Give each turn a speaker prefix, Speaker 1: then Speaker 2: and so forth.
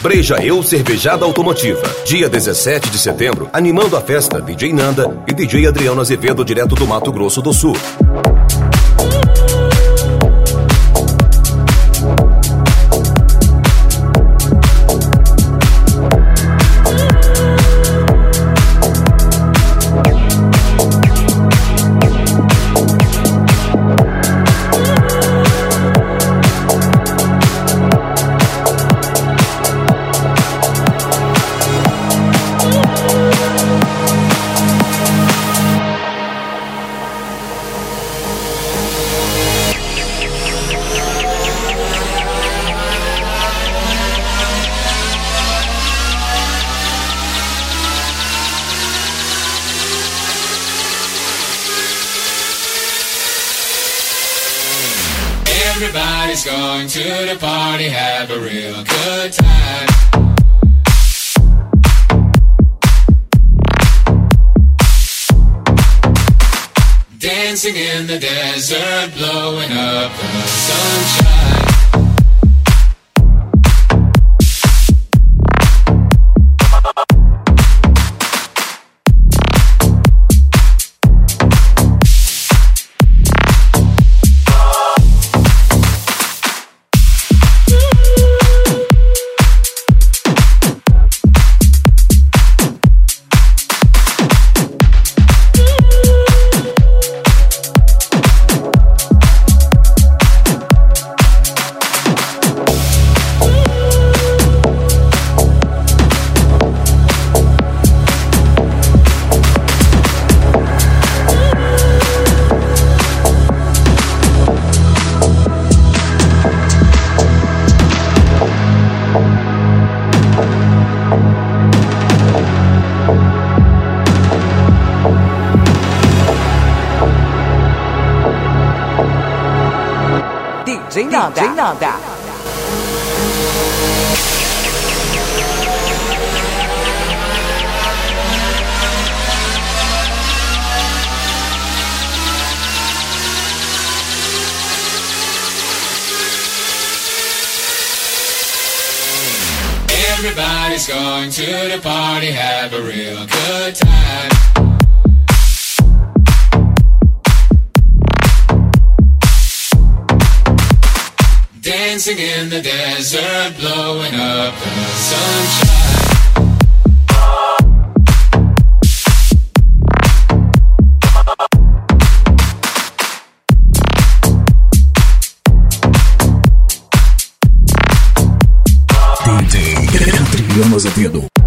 Speaker 1: Freja Eu Cervejada Automotiva. Dia 17 de setembro, animando a festa, DJ Nanda e DJ Adriano Azevedo, direto do Mato Grosso do Sul.
Speaker 2: Everybody's going to the party, have a real good time. Dancing in the desert, blowing up the sunshine.
Speaker 3: DJ Nanda.
Speaker 2: Everybody's going to the party, have a real good time. Dancing in the desert, blowing up the sunshine.
Speaker 4: DJ Adriano Azevedo.